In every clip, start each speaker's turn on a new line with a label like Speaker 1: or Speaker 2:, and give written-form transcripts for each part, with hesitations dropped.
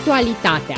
Speaker 1: Actualitatea.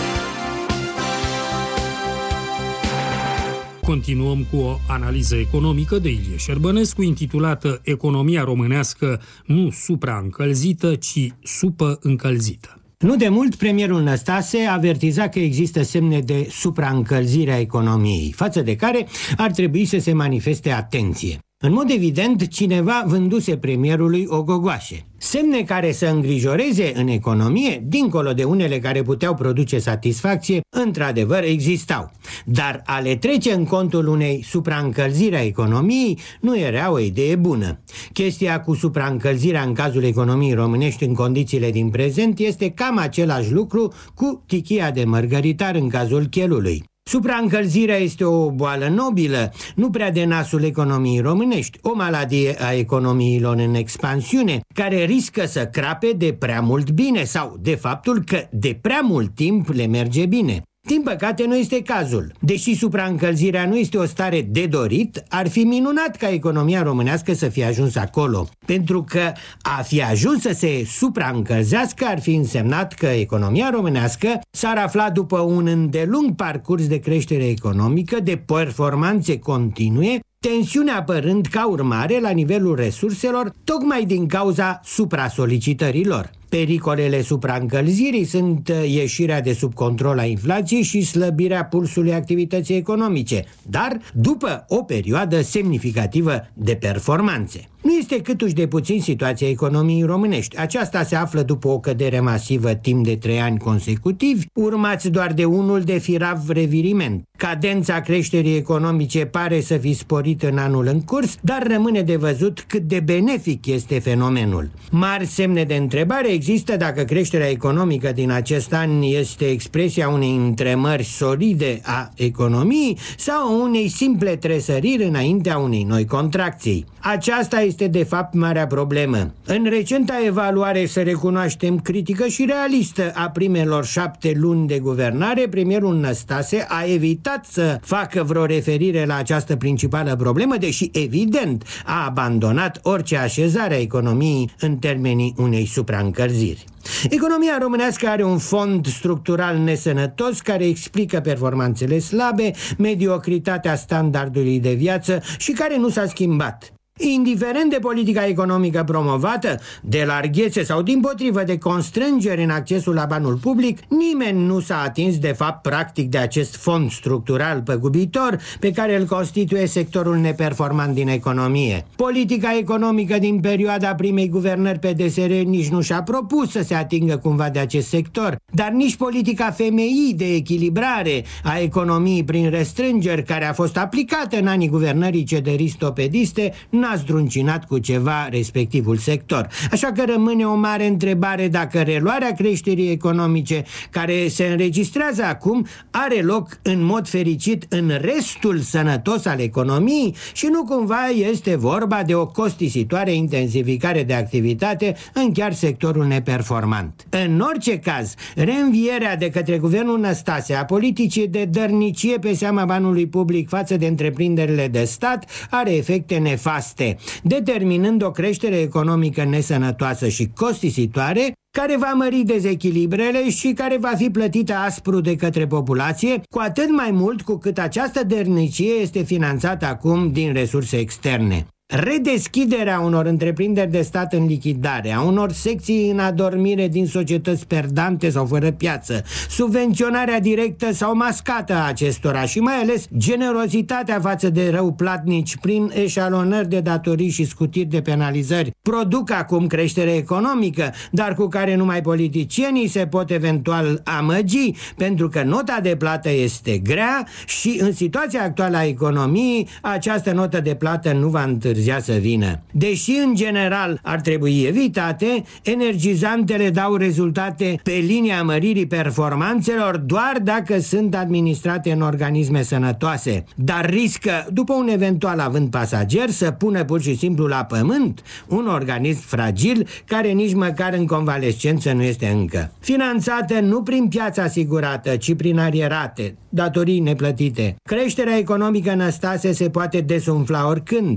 Speaker 2: Continuăm cu o analiză economică de Ilie Șerbănescu intitulată Economia românească nu supraîncălzită, ci supăîncălzită.
Speaker 3: Nu de mult, premierul Năstase avertiza că există semne de supraîncălzire a economiei, față de care ar trebui să se manifeste atenție. În mod evident, cineva vânduse premierului o gogoașe. Semne care să îngrijoreze în economie, dincolo de unele care puteau produce satisfacție, într-adevăr existau. Dar a le trece în contul unei supraîncălziri a economiei nu era o idee bună. Chestia cu supraîncălzirea în cazul economiei românești în condițiile din prezent este cam același lucru cu tichia de mărgăritar în cazul chelului. Supraîncălzirea este o boală nobilă, nu prea de nasul economiei românești, o maladie a economiilor în expansiune, care riscă să crape de prea mult bine sau de faptul că de prea mult timp le merge bine. Din păcate nu este cazul. Deși supraîncălzirea nu este o stare de dorit, ar fi minunat ca economia românească să fie ajuns acolo. Pentru că a fi ajuns să se supraîncălzească ar fi însemnat că economia românească s-ar afla după un îndelung parcurs de creștere economică, de performanțe continue, tensiunea apărând ca urmare la nivelul resurselor, tocmai din cauza supra-solicitărilor. Pericolele supraîncălzirii sunt ieșirea de sub control a inflației și slăbirea pulsului activității economice, dar după o perioadă semnificativă de performanțe. Nu este câtuși de puțin situația economiei românești. Aceasta se află după o cădere masivă timp de 3 ani consecutivi, urmați doar de unul de firav reviriment. Cadența creșterii economice pare să fi sporit în anul în curs, dar rămâne de văzut cât de benefic este fenomenul. Mari semne de întrebare există dacă creșterea economică din acest an este expresia unei întremări solide a economiei sau unei simple tresăriri înaintea unei noi contracții. Aceasta este de fapt marea problemă. În recenta evaluare, să recunoaștem, critică și realistă a primelor 7 luni de guvernare, premierul Năstase a evitat să facă vreo referire la această principală problemă, deși evident a abandonat orice așezare a economiei în termenii unei supraîncălziri. Economia românească are un fond structural nesănătos care explică performanțele slabe, mediocritatea standardului de viață și care nu s-a schimbat. Indiferent de politica economică promovată, de larghețe sau dimpotrivă de constrângeri în accesul la banul public, nimeni nu s-a atins de fapt practic de acest fond structural păgubitor pe care îl constituie sectorul neperformant din economie. Politica economică din perioada primei guvernări PDSR nici nu și-a propus să se atingă cumva de acest sector, dar nici politica FMI de echilibrare a economiei prin restrângeri care a fost aplicată în anii guvernării cederist-topediste n-a zdruncinat cu ceva respectivul sector. Așa că rămâne o mare întrebare dacă reluarea creșterii economice care se înregistrează acum are loc în mod fericit în restul sănătos al economiei și nu cumva este vorba de o costisitoare intensificare de activitate în chiar sectorul neperformant. În orice caz, reînvierea de către guvernul Năstase a politicii de dărnicie pe seama banului public față de întreprinderile de stat are efecte nefaste, determinând o creștere economică nesănătoasă și costisitoare, care va mări dezechilibrele și care va fi plătită aspru de către populație, cu atât mai mult cu cât această dărnicie este finanțată acum din resurse externe. Redeschiderea unor întreprinderi de stat în lichidare, a unor secții în adormire din societăți perdante sau fără piață, subvenționarea directă sau mascată a acestora și mai ales generozitatea față de răuplatnici prin eșalonări de datorii și scutiri de penalizări produc acum creștere economică, dar cu care numai politicienii se pot eventual amăgi, pentru că nota de plată este grea și în situația actuală a economiei această notă de plată nu va întârzia să vină. Deși în general ar trebui evitate, energizantele dau rezultate pe linia măririi performanțelor doar dacă sunt administrate în organisme sănătoase, dar riscă, după un eventual avânt pasager, să pună pur și simplu la pământ un organism fragil care nici măcar în convalescență nu este încă. Finanțată nu prin piața asigurată, ci prin arierate, datorii neplătite. Creșterea economică, Năstase, se poate desumfla oricând.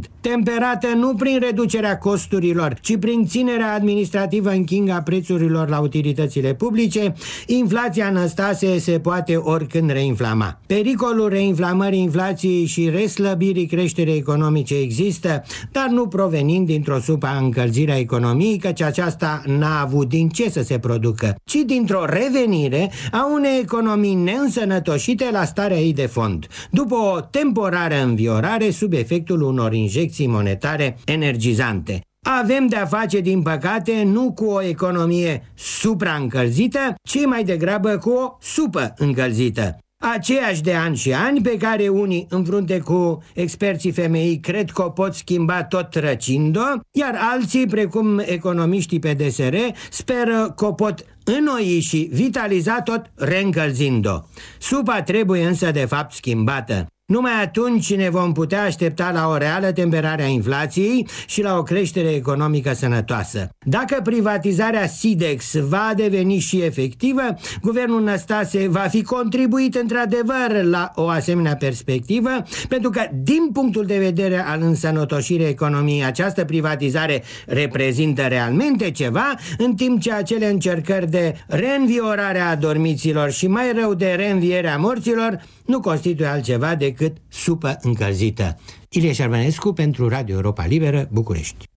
Speaker 3: temperată nu prin reducerea costurilor, ci prin ținerea administrativă în king a prețurilor la utilitățile publice, inflația, Năstase, se poate oricând reinflama. Pericolul reinflamării inflației și reslăbirii creșterii economice există, dar nu provenind dintr-o supraîncălzire a economiei, căci aceasta n-a avut din ce să se producă, ci dintr-o revenire a unei economii neînsănătoșite la starea ei de fond, după o temporară înviorare sub efectul unor injecții monetare energizante. Avem de-a face, din păcate, nu cu o economie supraîncălzită, ci mai degrabă cu o supăîncălzită. Aceiași de ani și ani pe care unii, în frunte cu experții FMI, cred că o pot schimba tot răcind-o, iar alții, precum economiștii PDSR, speră că o pot înnoi și vitaliza tot reîncălzind-o. Supa trebuie însă de fapt schimbată. Numai atunci ne vom putea aștepta la o reală temperare a inflației și la o creștere economică sănătoasă. Dacă privatizarea SIDEX va deveni și efectivă, guvernul Năstase va fi contribuit într-adevăr la o asemenea perspectivă, pentru că, din punctul de vedere al însănătoșirii economiei, această privatizare reprezintă realmente ceva, în timp ce acele încercări de reînviorare a adormiților și mai rău de reînviere a morților nu constituie altceva decât supă încălzită. Ilie Șervănescu pentru Radio Europa Liberă, București.